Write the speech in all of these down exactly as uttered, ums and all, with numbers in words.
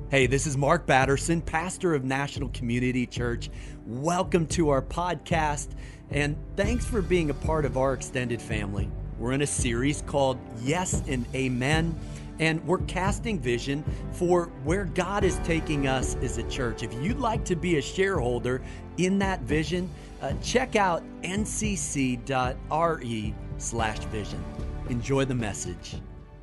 Hey, this is Mark Batterson, pastor of National Community Church. Welcome to our podcast, and thanks for being a part of our extended family. We're in a series called Yes and Amen, and we're casting vision for where God is taking us as a church. If you'd like to be a shareholder in that vision, uh, check out n c c dot r e slash vision. Enjoy the message.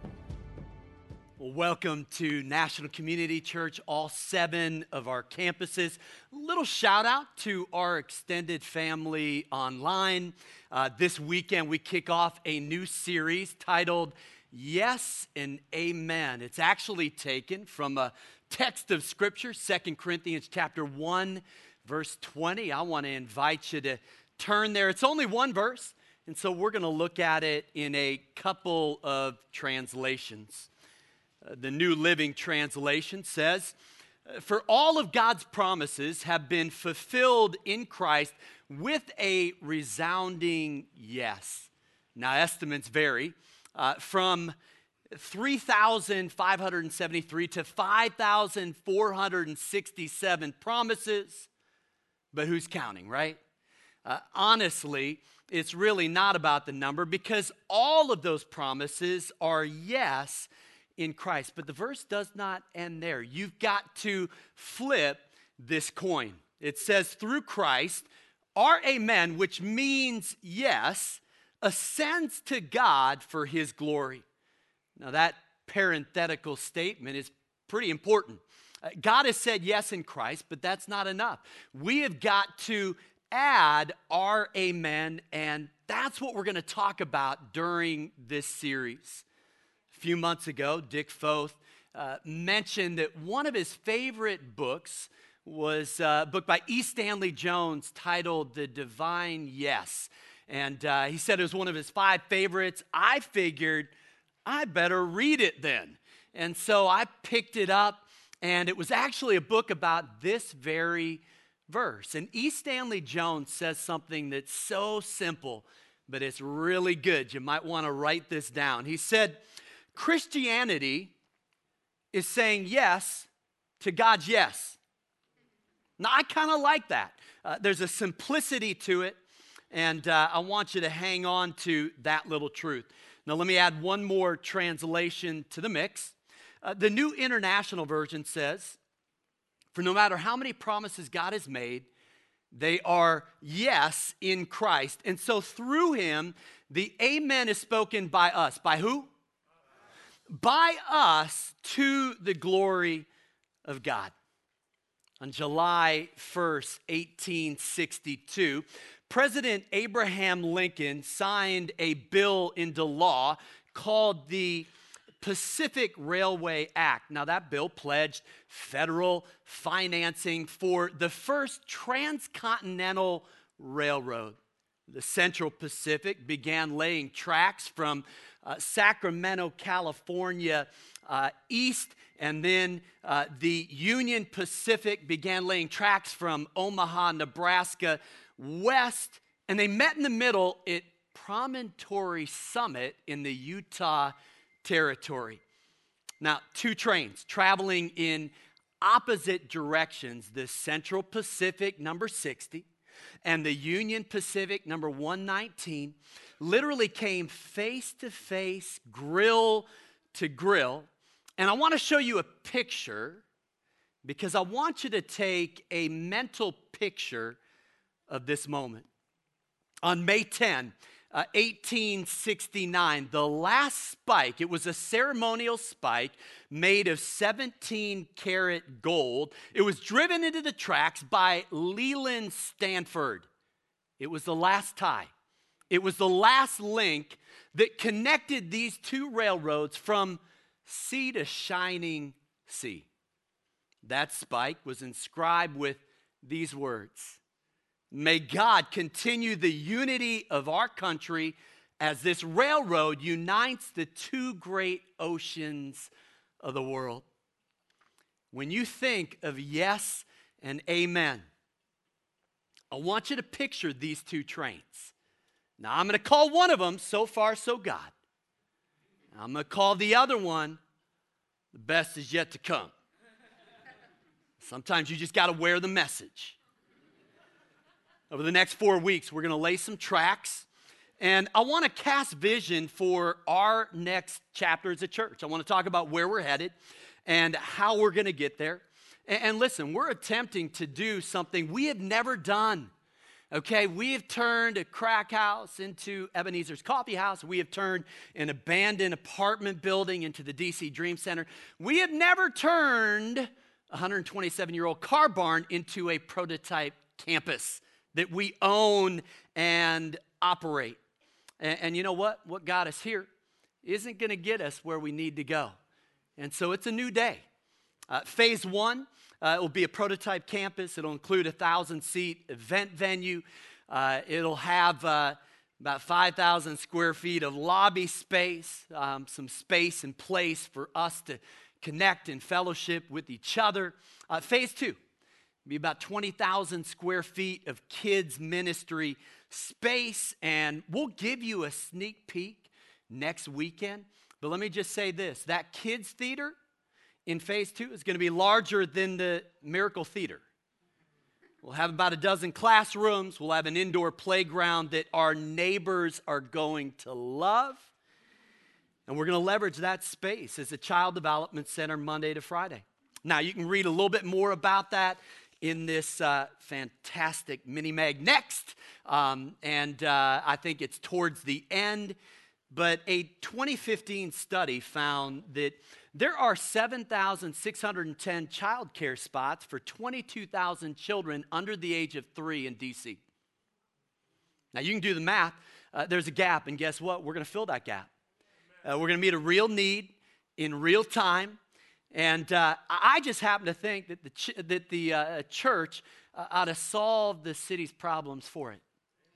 Well, welcome to National Community Church, all seven of our campuses. A little shout out to our extended family online. Uh, this weekend, we kick off a new series titled Yes and Amen. It's actually taken from a text of Scripture, Second Corinthians chapter one, verse twenty. I want to invite you to turn there. It's only one verse, and so we're going to look at it in a couple of translations. Uh, the New Living Translation says, "For all of God's promises have been fulfilled in Christ with a resounding yes." Now, estimates vary uh, from three thousand five hundred seventy-three to five thousand four hundred sixty-seven promises, but who's counting, right? Uh, honestly, it's really not about the number because all of those promises are yes in Christ. But the verse does not end there. You've got to flip this coin. It says, through Christ, our amen, which means yes, ascends to God for his glory. Now that parenthetical statement is pretty important. Uh, God has said yes in Christ, but that's not enough. We have got to add our amen, and that's what we're going to talk about during this series. A few months ago, Dick Foth uh, mentioned that one of his favorite books was a book by E. Stanley Jones titled The Divine Yes. And uh, he said it was one of his five favorites. I figured I better read it then. And so I picked it up, and it was actually a book about this very verse. And E. Stanley Jones says something that's so simple, but it's really good. You might want to write this down. He said, Christianity is saying yes to God's yes. Now, I kind of like that. Uh, there's a simplicity to it, and uh, I want you to hang on to that little truth. Now, let me add one more translation to the mix. Uh, the New International Version says, for no matter how many promises God has made, they are yes in Christ. And so through him, the amen is spoken by us. By who? By us to the glory of God. On July first, eighteen sixty-two, President Abraham Lincoln signed a bill into law called the Pacific Railway Act. Now, that bill pledged federal financing for the first transcontinental railroad. The Central Pacific began laying tracks from uh, Sacramento, California, uh, east, and then uh, the Union Pacific began laying tracks from Omaha, Nebraska, west, and they met in the middle at Promontory Summit in the Utah Territory. Now, two trains traveling in opposite directions, the Central Pacific, number sixty, and the Union Pacific, number one nineteen, literally came face to face, grill to grill. And I want to show you a picture because I want you to take a mental picture of this moment. On May tenth, uh, eighteen sixty-nine, the last spike, it was a ceremonial spike made of seventeen karat gold. It was driven into the tracks by Leland Stanford. It was the last tie. It was the last link that connected these two railroads from sea to shining sea. That spike was inscribed with these words: "May God continue the unity of our country as this railroad unites the two great oceans of the world." When you think of yes and amen, I want you to picture these two trains. Now, I'm going to call one of them So Far, So God. I'm going to call the other one The Best Is Yet to Come. Sometimes you just got to wear the message. Over the next four weeks, we're going to lay some tracks. And I want to cast vision for our next chapter as a church. I want to talk about where we're headed and how we're going to get there. And, and listen, we're attempting to do something we have never done. Okay, we have turned a crack house into Ebenezer's Coffee House. We have turned an abandoned apartment building into the D C Dream Center. We have never turned a one hundred twenty-seven-year-old car barn into a prototype campus that we own and operate. And, and you know what? What got us here isn't going to get us where we need to go. And so it's a new day. Uh, phase one. Uh, it will be a prototype campus. It'll include a one thousand seat event venue. Uh, it'll have uh, about five thousand square feet of lobby space, um, some space and place for us to connect and fellowship with each other. Uh, phase two will be about twenty thousand square feet of kids ministry space, and we'll give you a sneak peek next weekend. But let me just say this, that kids theater in phase two is going to be larger than the Miracle Theater. We'll have about a dozen classrooms. We'll have an indoor playground that our neighbors are going to love. And we're going to leverage that space as a child development center Monday to Friday. Now, you can read a little bit more about that in this uh, fantastic mini mag next. Um, and uh, I think it's towards the end. But a twenty fifteen study found that there are seven thousand six hundred ten child care spots for twenty-two thousand children under the age of three in D C. Now, you can do the math. Uh, there's a gap, and guess what? We're going to fill that gap. Uh, we're going to meet a real need in real time. And uh, I just happen to think that the, ch- that the uh, church uh, ought to solve the city's problems for it.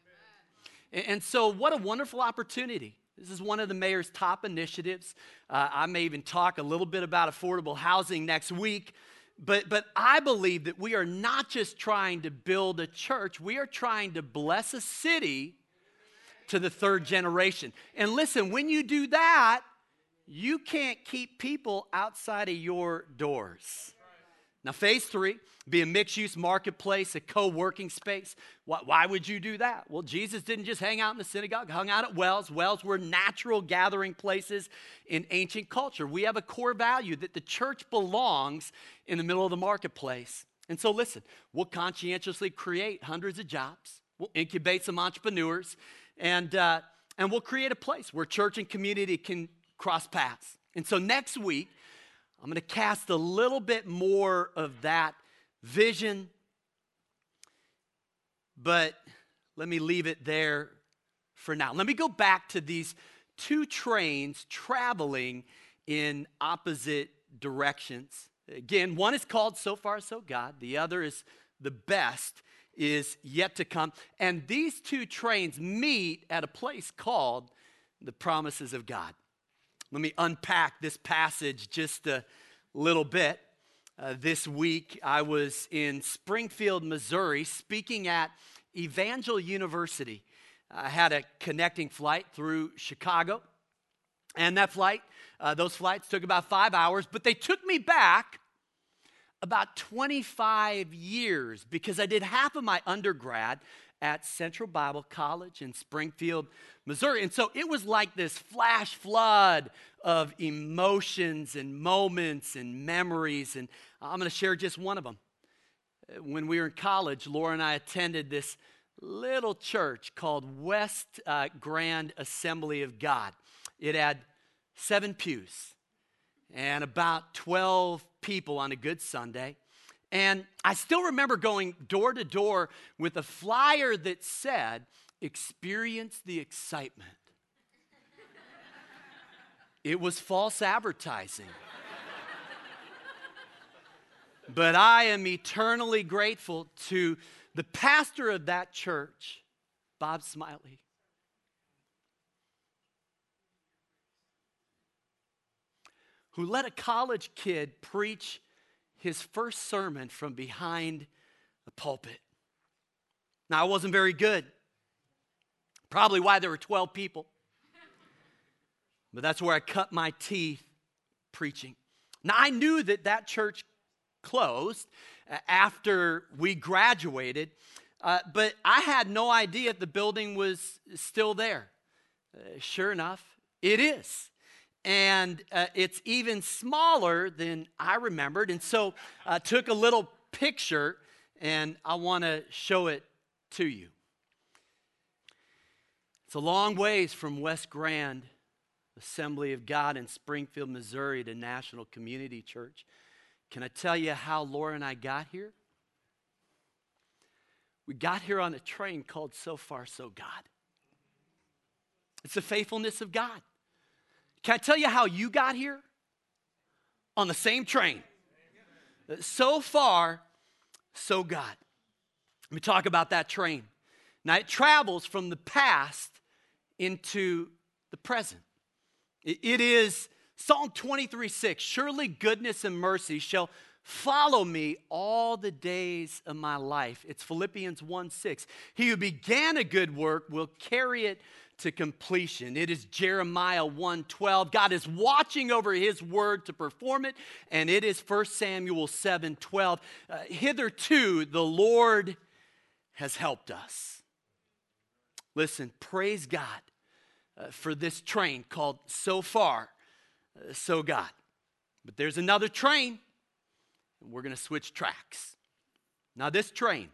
And, and so what a wonderful opportunity. This is one of the mayor's top initiatives. Uh, I may even talk a little bit about affordable housing next week. But, but I believe that we are not just trying to build a church. We are trying to bless a city to the third generation. And listen, when you do that, you can't keep people outside of your doors. Now, phase three, be a mixed-use marketplace, a co-working space. Why, why would you do that? Well, Jesus didn't just hang out in the synagogue, hung out at wells. Wells were natural gathering places in ancient culture. We have a core value that the church belongs in the middle of the marketplace. And so listen, we'll conscientiously create hundreds of jobs. We'll incubate some entrepreneurs. And, uh, and we'll create a place where church and community can cross paths. And so next week, I'm going to cast a little bit more of that vision, but let me leave it there for now. Let me go back to these two trains traveling in opposite directions. Again, one is called So Far, So God. The other is The Best Is Yet to Come. And these two trains meet at a place called the Promises of God. Let me unpack this passage just a little bit. Uh, this week, I was in Springfield, Missouri, speaking at Evangel University. I had a connecting flight through Chicago, and that flight, uh, those flights took about five hours, but they took me back about twenty-five years because I did half of my undergrad at Central Bible College in Springfield, Missouri. And so it was like this flash flood of emotions and moments and memories. And I'm going to share just one of them. When we were in college, Laura and I attended this little church called West uh, Grand Assembly of God. It had seven pews and about twelve people on a good Sunday. And I still remember going door to door with a flyer that said, "Experience the excitement." It was false advertising. But I am eternally grateful to the pastor of that church, Bob Smiley. Who let a college kid preach his first sermon from behind the pulpit. Now, I wasn't very good. Probably why there were twelve people. But that's where I cut my teeth preaching. Now, I knew that that church closed uh, after we graduated. Uh, but I had no idea the building was still there. Uh, sure enough, it is. And uh, it's even smaller than I remembered. And so I took a little picture, and I want to show it to you. It's a long ways from West Grand Assembly of God in Springfield, Missouri to National Community Church. Can I tell you how Laura and I got here? We got here on a train called So Far, So God. It's the faithfulness of God. Can I tell you how you got here? On the same train. So far, so God. Let me talk about that train. Now, it travels from the past into the present. It is Psalm twenty-three six. Surely goodness and mercy shall follow me all the days of my life. It's Philippians one six. He who began a good work will carry it to completion. It is Jeremiah one twelve. God is watching over his word to perform it. And it is First Samuel seven twelve. Uh, hitherto, the Lord has helped us. Listen, praise God uh, for this train called So Far, uh, So God. But there's another train. We're going to switch tracks. Now, this train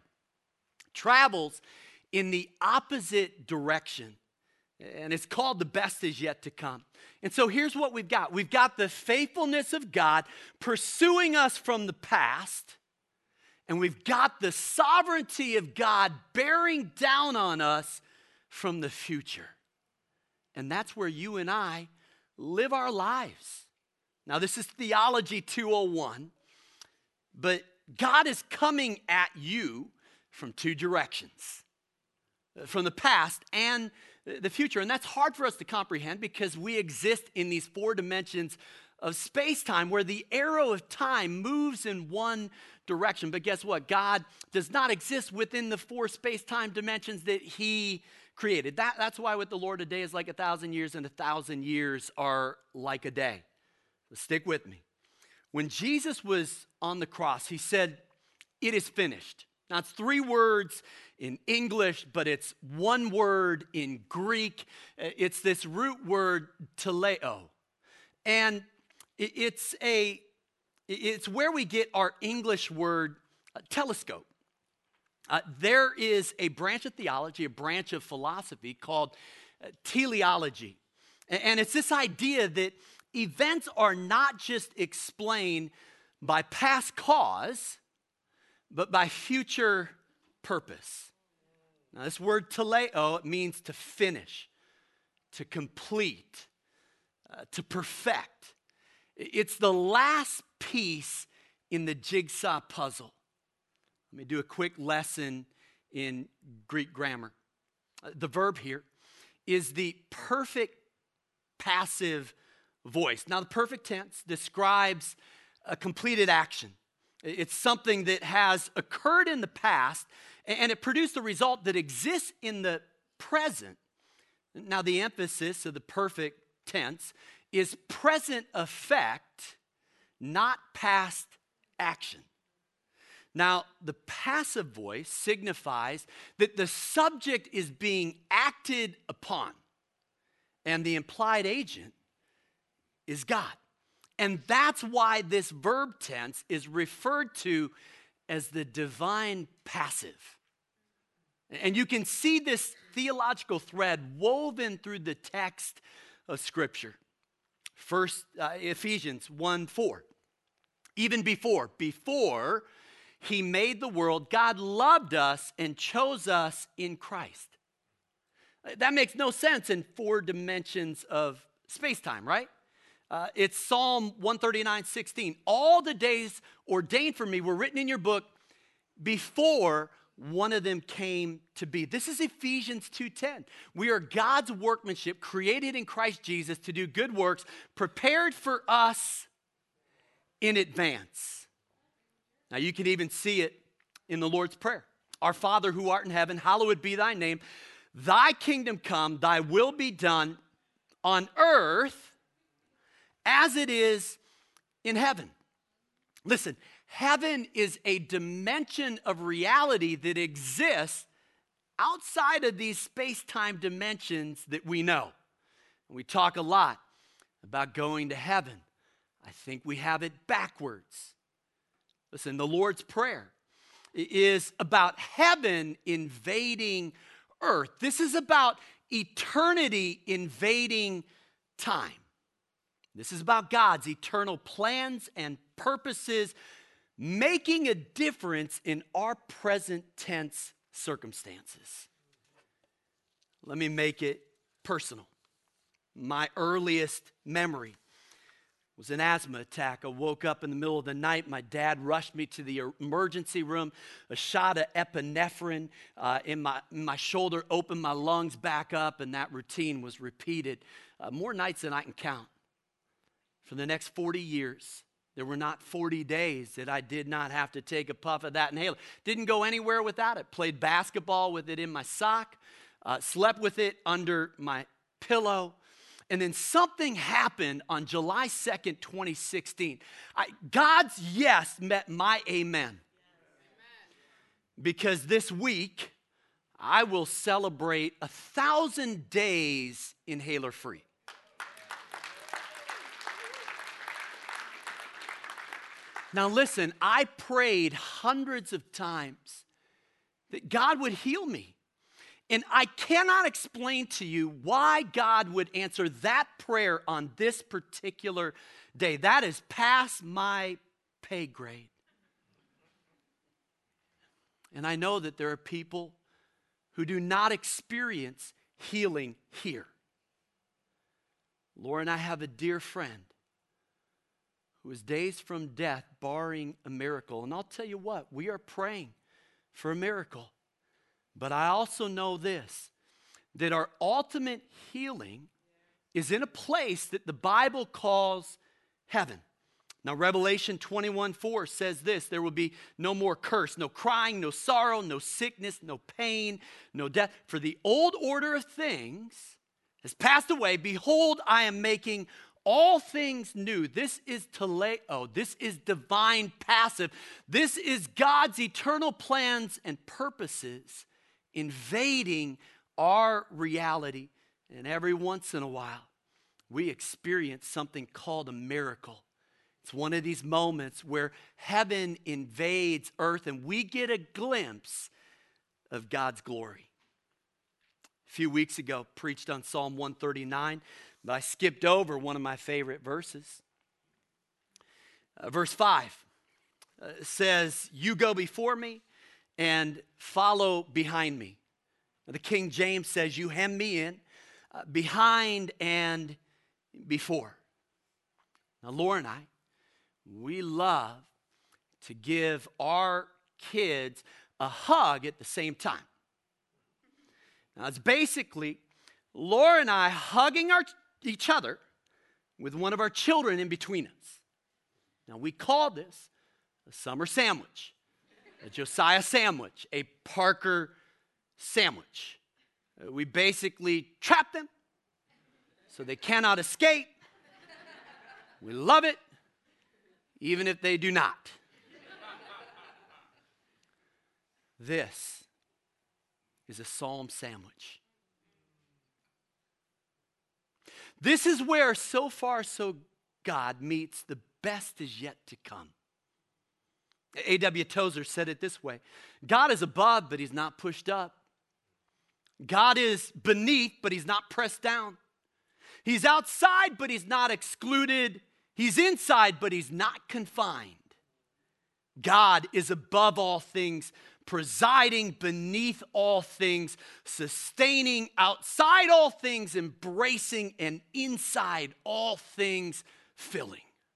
travels in the opposite direction, and it's called The Best Is Yet to Come. And so here's what we've got. We've got the faithfulness of God pursuing us from the past, and we've got the sovereignty of God bearing down on us from the future. And that's where you and I live our lives. Now, this is Theology two oh one. But God is coming at you from two directions, from the past and the future. And that's hard for us to comprehend because we exist in these four dimensions of space-time where the arrow of time moves in one direction. But guess what? God does not exist within the four space-time dimensions that he created. That, that's why with the Lord, a day is like a thousand years and a thousand years are like a day. So stick with me. When Jesus was on the cross, he said, "It is finished." Now, it's three words in English, but it's one word in Greek. It's this root word, teleo. And it's a, it's where we get our English word uh, telescope. Uh, there is a branch of theology, a branch of philosophy called uh, teleology. And it's this idea that events are not just explained by past cause, but by future purpose. Now, this word teleo, it means to finish, to complete, uh, to perfect. It's the last piece in the jigsaw puzzle. Let me do a quick lesson in Greek grammar. Uh, the verb here is the perfect passive voice. Now, the perfect tense describes a completed action. It's something that has occurred in the past, and it produced a result that exists in the present. Now, the emphasis of the perfect tense is present effect, not past action. Now, the passive voice signifies that the subject is being acted upon, and the implied agent is God. And that's why this verb tense is referred to as the divine passive. And you can see this theological thread woven through the text of Scripture. First, uh, Ephesians one four. Even before, before he made the world, God loved us and chose us in Christ. That makes no sense in four dimensions of space-time, right? Uh, it's Psalm one thirty-nine sixteen. All the days ordained for me were written in your book before one of them came to be. This is Ephesians two ten. We are God's workmanship, created in Christ Jesus to do good works, prepared for us in advance. Now, you can even see it in the Lord's Prayer. Our Father who art in heaven, hallowed be thy name. Thy kingdom come, thy will be done on earth as it is in heaven. Listen, heaven is a dimension of reality that exists outside of these space-time dimensions that we know. We talk a lot about going to heaven. I think we have it backwards. Listen, the Lord's Prayer is about heaven invading earth. This is about eternity invading time. This is about God's eternal plans and purposes making a difference in our present tense circumstances. Let me make it personal. My earliest memory was an asthma attack. I woke up in the middle of the night. My dad rushed me to the emergency room. A shot of epinephrine uh, in, my, in my shoulder opened my lungs back up, and that routine was repeated uh, more nights than I can count. For the next forty years, there were not forty days that I did not have to take a puff of that inhaler. Didn't go anywhere without it. Played basketball with it in my sock. Uh, slept with it under my pillow. And then something happened on July second, twenty sixteen. I, God's yes met my amen. Because this week, I will celebrate a thousand days inhaler free. Now listen, I prayed hundreds of times that God would heal me. And I cannot explain to you why God would answer that prayer on this particular day. That is past my pay grade. And I know that there are people who do not experience healing here. Laura and I have a dear friend who is days from death, barring a miracle. And I'll tell you what, we are praying for a miracle. But I also know this, that our ultimate healing is in a place that the Bible calls heaven. Now, Revelation twenty-one four says this: there will be no more curse, no crying, no sorrow, no sickness, no pain, no death. For the old order of things has passed away. Behold, I am making all things new. This is teleo. This is divine passive. This is God's eternal plans and purposes invading our reality. And every once in a while, we experience something called a miracle. It's one of these moments where heaven invades earth and we get a glimpse of God's glory. A few weeks ago, preached on Psalm one thirty-nine, but I skipped over one of my favorite verses. Uh, verse five uh, says, "You go before me and follow behind me." Now, the King James says, "You hem me in, uh, behind and before." Now, Laura and I, we love to give our kids a hug at the same time. Now, it's basically Laura and I hugging our, each other with one of our children in between us. Now, we call this a summer sandwich, a Josiah sandwich, a Parker sandwich. Uh, we basically trap them so they cannot escape. We love it, even if they do not. This is a psalm sandwich. This is where So Far So God meets the best is yet to come. A W Tozer said it this way: God is above, but he's not pushed up. God is beneath, but he's not pressed down. He's outside, but he's not excluded. He's inside, but he's not confined. God is above all things, presiding beneath all things, sustaining outside all things, embracing, and inside all things filling.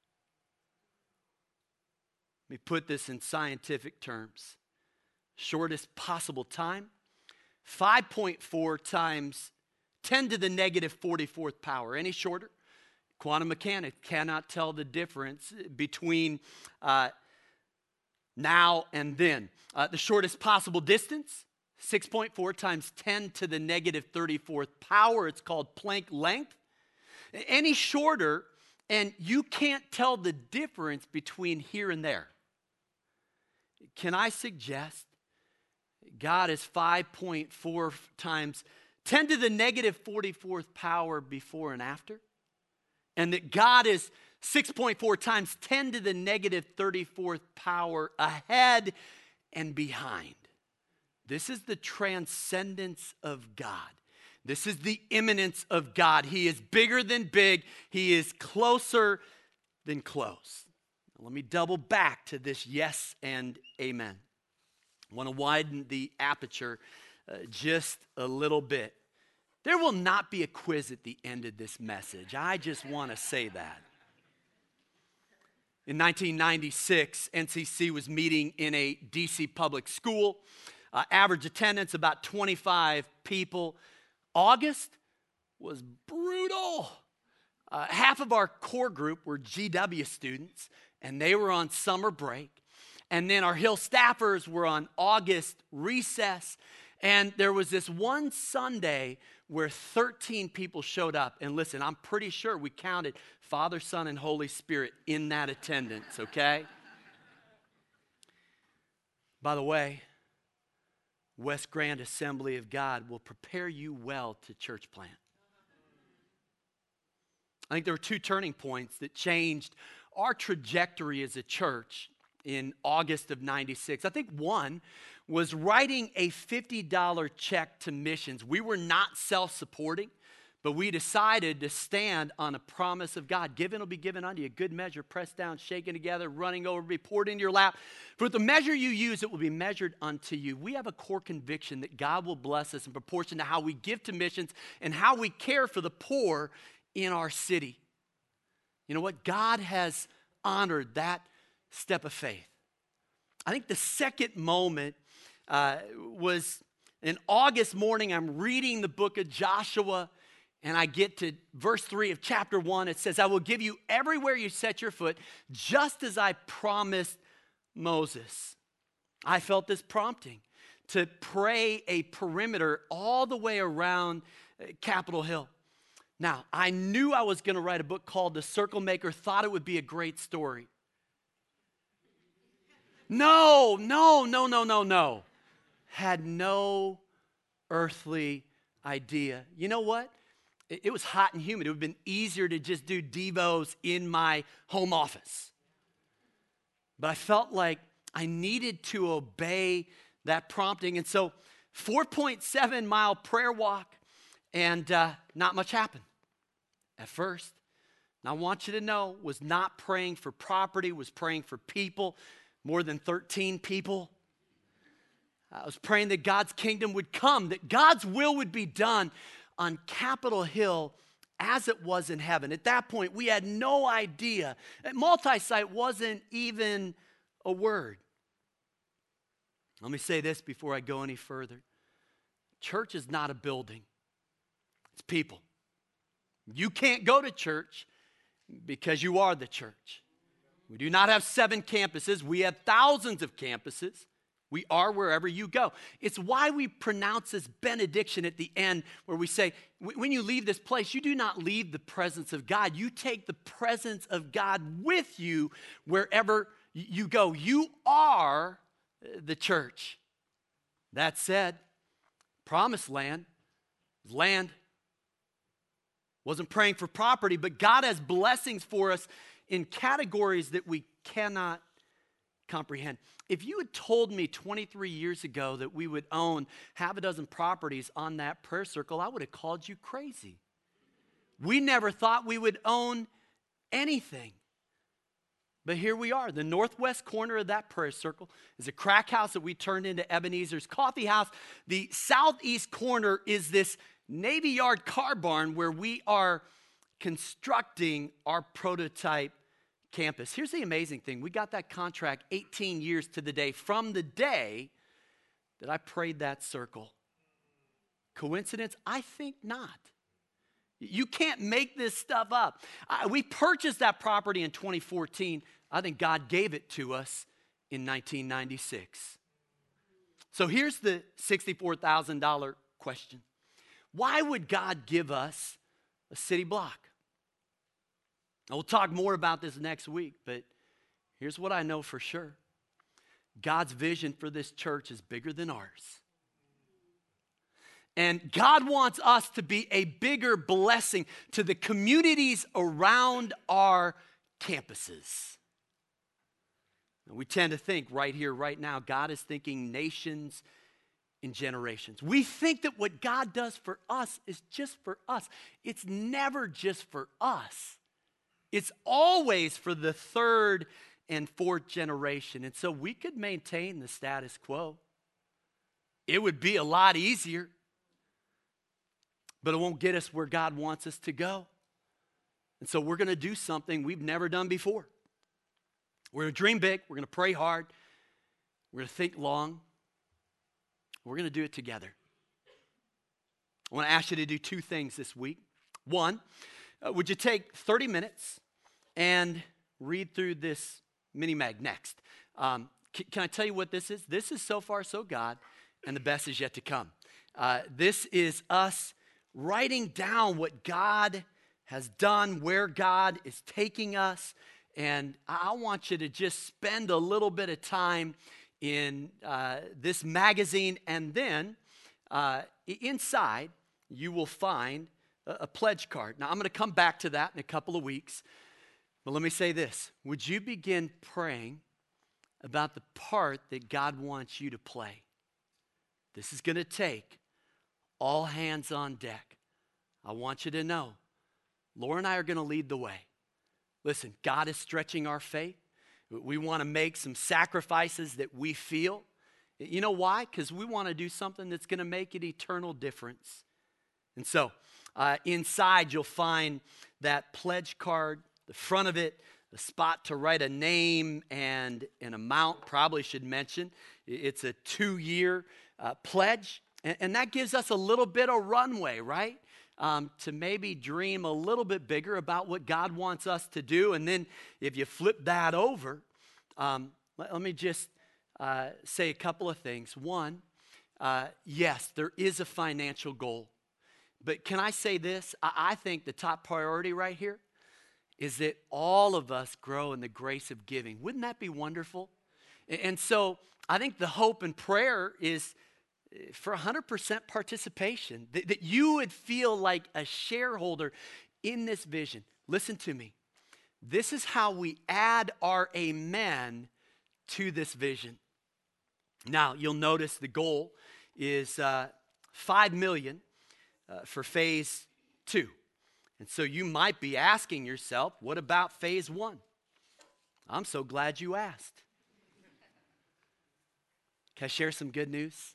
Let me put this in scientific terms. Shortest possible time, five point four times ten to the negative forty-fourth power. Any shorter? Quantum mechanics cannot tell the difference between uh, now and then. Uh, the shortest possible distance, six point four times ten to the negative thirty-fourth power. It's called Planck length. Any shorter and you can't tell the difference between here and there. Can I suggest God is five point four times ten to the negative forty-fourth power before and after? And that God is six point four times ten to the negative thirty-fourth power ahead and behind. This is the transcendence of God. This is the immanence of God. He is bigger than big. He is closer than close. Let me double back to this yes and amen. I want to widen the aperture uh, just a little bit. There will not be a quiz at the end of this message. I just want to say that. In nineteen ninety-six, N C C was meeting in a D C public school. Uh, average attendance about twenty-five people. August was brutal. Uh, half of our core group were G W students, and they were on summer break. And then our Hill staffers were on August recess. And there was this one Sunday where thirteen people showed up. And listen, I'm pretty sure we counted Father, Son, and Holy Spirit in that attendance, okay? By the way, West Grand Assembly of God will prepare you well to church plant. I think there were two turning points that changed our trajectory as a church in August of ninety-six. I think one was writing a fifty dollars check to missions. We were not self-supporting, but we decided to stand on a promise of God. Given will be given unto you, good measure, pressed down, shaken together, running over, be poured into your lap. For the measure you use, it will be measured unto you. We have a core conviction that God will bless us in proportion to how we give to missions and how we care for the poor in our city. You know what? God has honored that step of faith. I think the second moment uh, was an August morning. I'm reading the book of Joshua, and I get to verse three of chapter one. It says, I will give you everywhere you set your foot, just as I promised Moses. I felt this prompting to pray a perimeter all the way around Capitol Hill. Now, I knew I was going to write a book called The Circle Maker, thought it would be a great story. No, no, no, no, no, no. Had no earthly idea. You know what? It, it was hot and humid. It would have been easier to just do devos in my home office. But I felt like I needed to obey that prompting. And so four point seven mile prayer walk, and uh, not much happened at first. And I want you to know, was not praying for property, was praying for people. More than thirteen people. I was praying that God's kingdom would come, that God's will would be done on Capitol Hill as it was in heaven. At that point, we had no idea. Multi-site wasn't even a word. Let me say this before I go any further. Church is not a building. It's people. You can't go to church because you are the church. We do not have seven campuses. We have thousands of campuses. We are wherever you go. It's why we pronounce this benediction at the end where we say, when you leave this place, you do not leave the presence of God. You take the presence of God with you wherever you go. You are the church. That said, promised land is land. Wasn't praying for property, but God has blessings for us in categories that we cannot comprehend. If you had told me twenty-three years ago that we would own half a dozen properties on that prayer circle, I would have called you crazy. We never thought we would own anything. But here we are. The northwest corner of that prayer circle is a crack house that we turned into Ebenezer's Coffee House. The southeast corner is this Navy Yard car barn where we are constructing our prototype campus. Here's the amazing thing. We got that contract eighteen years to the day from the day that I prayed that circle. Coincidence? I think not. You can't make this stuff up. I, we purchased that property in twenty fourteen. I think God gave it to us in nineteen ninety-six. So here's the sixty-four thousand dollars question. Why would God give us a city block? We'll talk more about this next week, but here's what I know for sure. God's vision for this church is bigger than ours. And God wants us to be a bigger blessing to the communities around our campuses. And we tend to think right here, right now, God is thinking nations and generations. We think that what God does for us is just for us. It's never just for us. It's always for the third and fourth generation. And so we could maintain the status quo. It would be a lot easier. But it won't get us where God wants us to go. And so we're going to do something we've never done before. We're going to dream big. We're going to pray hard. We're going to think long. We're going to do it together. I want to ask you to do two things this week. One, uh, would you take thirty minutes and read through this mini mag next? Um, c- can I tell you what this is? This is So Far, So God, and the best is yet to come. Uh, this is us writing down what God has done, where God is taking us. And I want you to just spend a little bit of time in uh, this magazine. And then uh, inside, you will find a, a pledge card. Now, I'm going to come back to that in a couple of weeks. But let me say this. Would you begin praying about the part that God wants you to play? This is going to take all hands on deck. I want you to know, Laura and I are going to lead the way. Listen, God is stretching our faith. We want to make some sacrifices that we feel. You know why? Because we want to do something that's going to make an eternal difference. And so, uh, inside you'll find that pledge card, the front of it, a spot to write a name and an amount. Probably should mention it's a two-year uh, pledge. And, and that gives us a little bit of runway, right? Um, to maybe dream a little bit bigger about what God wants us to do. And then if you flip that over, um, let, let me just uh, say a couple of things. One, uh, yes, there is a financial goal. But can I say this? I, I think the top priority right here is that all of us grow in the grace of giving. Wouldn't that be wonderful? And, and so I think the hope and prayer is for one hundred percent participation, that, that you would feel like a shareholder in this vision. Listen to me. This is how we add our amen to this vision. Now, you'll notice the goal is uh, five million dollars uh, for phase two. And so you might be asking yourself, what about phase one? I'm so glad you asked. Can I share some good news?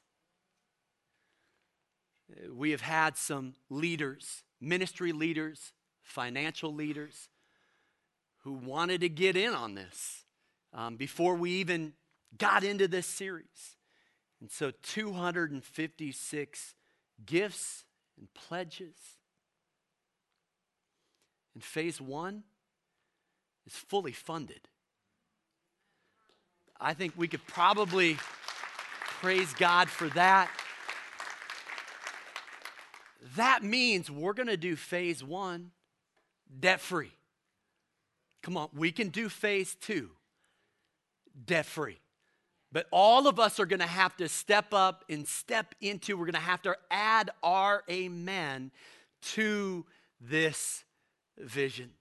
We have had some leaders, ministry leaders, financial leaders, who wanted to get in on this um, before we even got into this series. And so two hundred fifty-six gifts and pledges. And phase one is fully funded. I think we could probably praise God for that. That means we're going to do phase one debt-free. Come on, we can do phase two debt-free. But all of us are going to have to step up and step into, we're going to have to add our amen to this vision.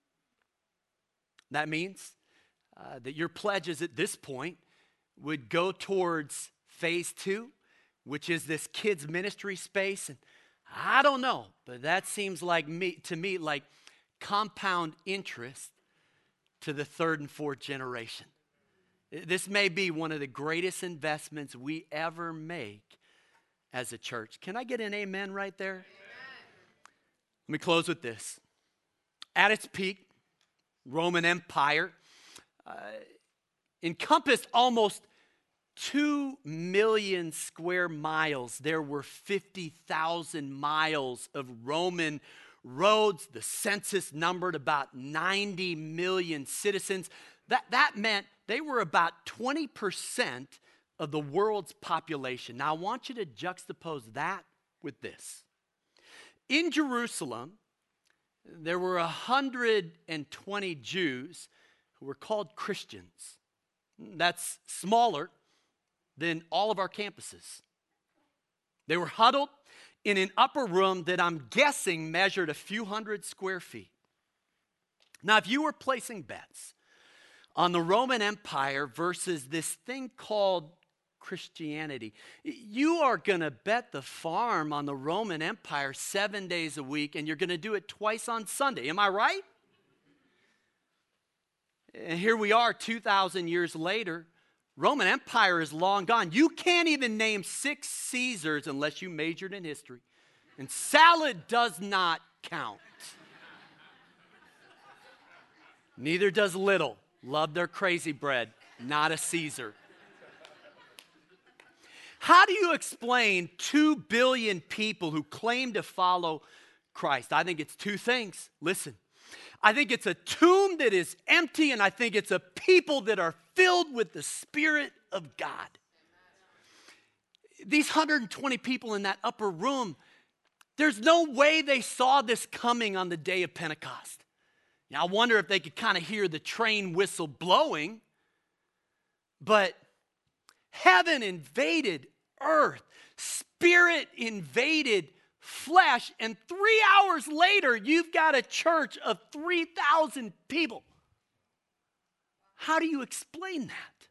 That means uh, that your pledges at this point would go towards phase two, which is this kids ministry space. And I don't know, but that seems like me to me like compound interest to the third and fourth generation. This may be one of the greatest investments we ever make as a church. Can I get an amen right there? Amen. Let me close with this. At its peak, Roman Empire uh, encompassed almost two million square miles. There were fifty thousand miles of Roman roads. The census numbered about ninety million citizens. That, that meant they were about twenty percent of the world's population. Now, I want you to juxtapose that with this. In Jerusalem, there were one hundred twenty Jews who were called Christians. That's smaller than all of our campuses. They were huddled in an upper room that I'm guessing measured a few hundred square feet. Now, if you were placing bets on the Roman Empire versus this thing called Christianity, you are going to bet the farm on the Roman Empire seven days a week, and you're going to do it twice on Sunday. Am I right? And here we are two thousand years later. Roman Empire is long gone. You can't even name six Caesars unless you majored in history. And salad does not count. Neither does Little. Love their crazy bread. Not a Caesar. How do you explain two billion people who claim to follow Christ? I think it's two things. Listen, I think it's a tomb that is empty, and I think it's a people that are filled with the Spirit of God. These one hundred twenty people in that upper room, there's no way they saw this coming on the day of Pentecost. Now, I wonder if they could kind of hear the train whistle blowing, but heaven invaded earth, Spirit invaded flesh, and three hours later, you've got a church of three thousand people. How do you explain that?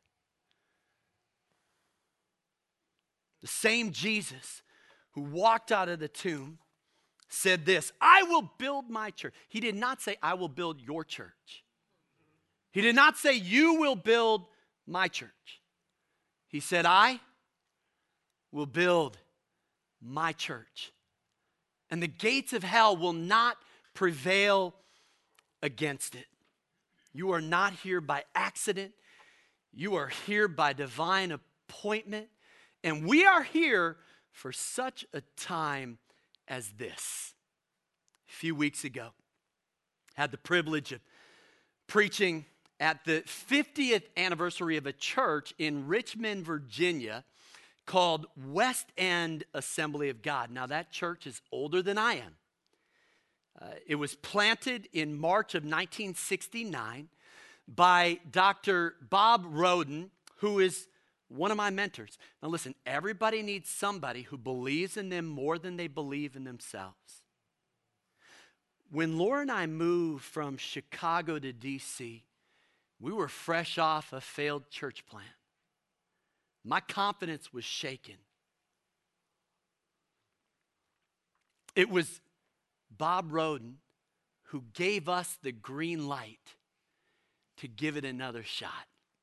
The same Jesus who walked out of the tomb said this, I will build my church. He did not say, I will build your church. He did not say, you will build my church. He said, I will build my church. And the gates of hell will not prevail against it. You are not here by accident. You are here by divine appointment. And we are here for such a time as this. A few weeks ago, I had the privilege of preaching at the fiftieth anniversary of a church in Richmond, Virginia, called West End Assembly of God. Now, that church is older than I am. Uh, it was planted in March of nineteen sixty-nine by Doctor Bob Roden, who is one of my mentors. Now listen, everybody needs somebody who believes in them more than they believe in themselves. When Laura and I moved from Chicago to D C, we were fresh off a failed church plant. My confidence was shaken. It was Bob Roden who gave us the green light to give it another shot.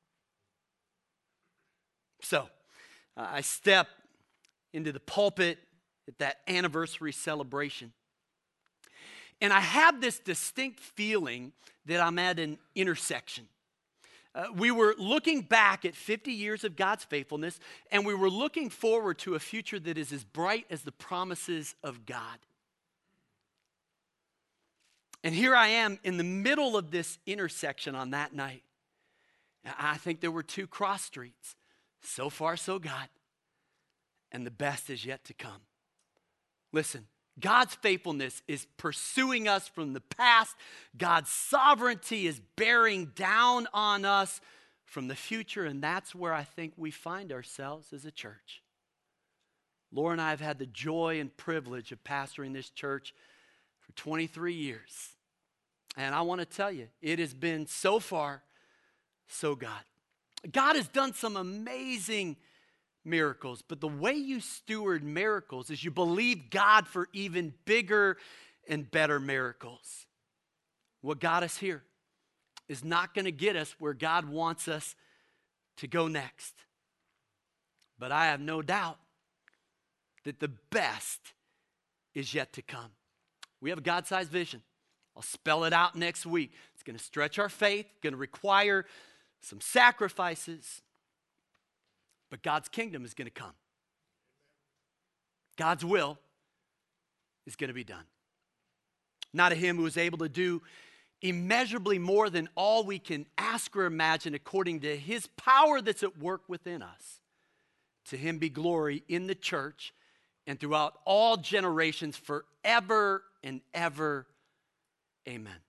So, uh, I step into the pulpit at that anniversary celebration. And I have this distinct feeling that I'm at an intersection. Uh, we were looking back at fifty years of God's faithfulness, and we were looking forward to a future that is as bright as the promises of God. And here I am in the middle of this intersection on that night. I think there were two cross streets. So far, so God. And the best is yet to come. Listen, God's faithfulness is pursuing us from the past. God's sovereignty is bearing down on us from the future. And that's where I think we find ourselves as a church. Laura and I have had the joy and privilege of pastoring this church for twenty-three years. And I want to tell you, it has been so far, so God. God has done some amazing miracles, but the way you steward miracles is you believe God for even bigger and better miracles. What got us here is not going to get us where God wants us to go next. But I have no doubt that the best is yet to come. We have a God-sized vision. I'll spell it out next week. It's going to stretch our faith, going to require some sacrifices, but God's kingdom is going to come. God's will is going to be done. Not to him who is able to do immeasurably more than all we can ask or imagine according to his power that's at work within us. To him be glory in the church and throughout all generations forever and ever. Amen.